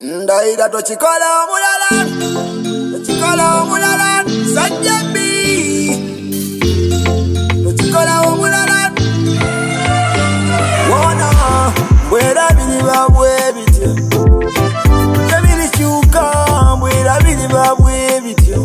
Ndaira tochikola omulala Sajjabi tochikola omulala wona bwera biliba bwebityo tebilikyuka bwera biliba bwebityo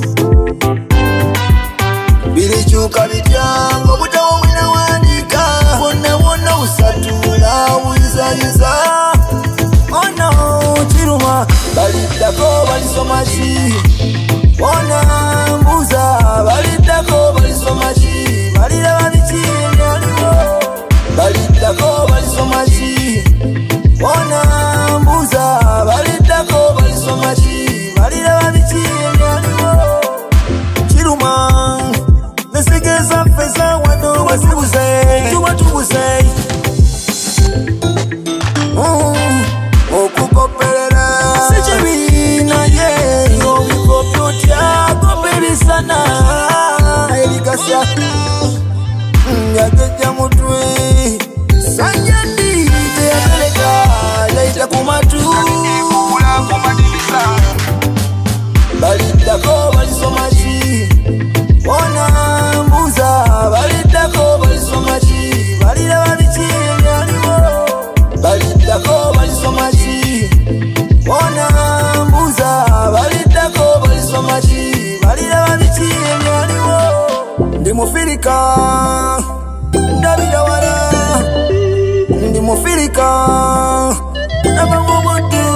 bilikyuka bityango obutawo mwina wandika wonna busatula buyizayiza ono kiruma baliddako balisoma ki wona mbuza baliddako balisoma ki baliraba biki ebyaliwo baliddako balisoma ki wona mbuza baliddako balisoma ki baliraba biki ebyaliwo kiruma nesigeza feza wano wasibuze tuba tubuze okukoperera sikibiina ye obikopyotya koperisana erikasya yagejja mutwe Sajjabi teyatereka yayita ku matu baliddako balisoma ki wona mbuza baliddako balisoma ki baliraba biki ebyaliwo baliddako balisoma ki wona mbuza baliddako balisoma ki baliraba biki ebyaliwo ndi mufirika ndabira wala ndi mufirika nabamubudu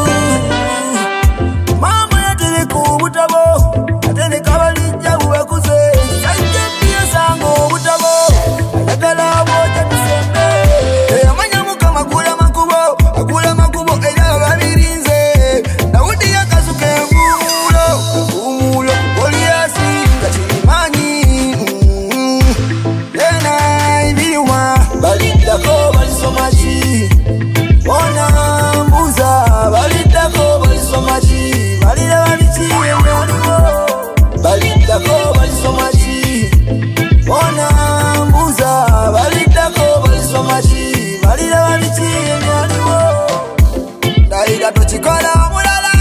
mama yatereka obutabo atereka balijja bubakuze Sajjabi yasanga obutabo ayagala bwoja tusembe eyamanya mukama agula makubo era babirinze Dawudi yakazuka umulo Goliyasi nga kirimanyi ena ebyuma baliddako balisoma ki wona mbuza baliddako balisoma ki baliraba biki ebyaliwo baliddako balisoma ki wona mbuza baliddako balisoma ki baliraba biki ebyaliwo Ndaira tochikola omulala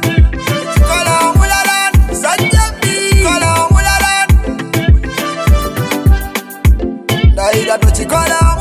Sajjabi kola omulala Ndaira tochikola